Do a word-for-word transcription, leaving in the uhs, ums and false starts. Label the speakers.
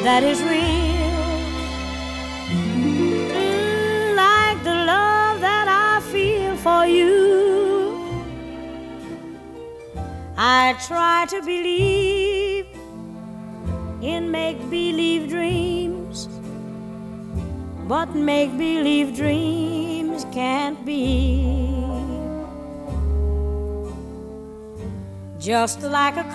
Speaker 1: that is real, mm, like the love that I feel for you. I try to believe in make-believe dreams, but make-believe dreams can't be. Just like a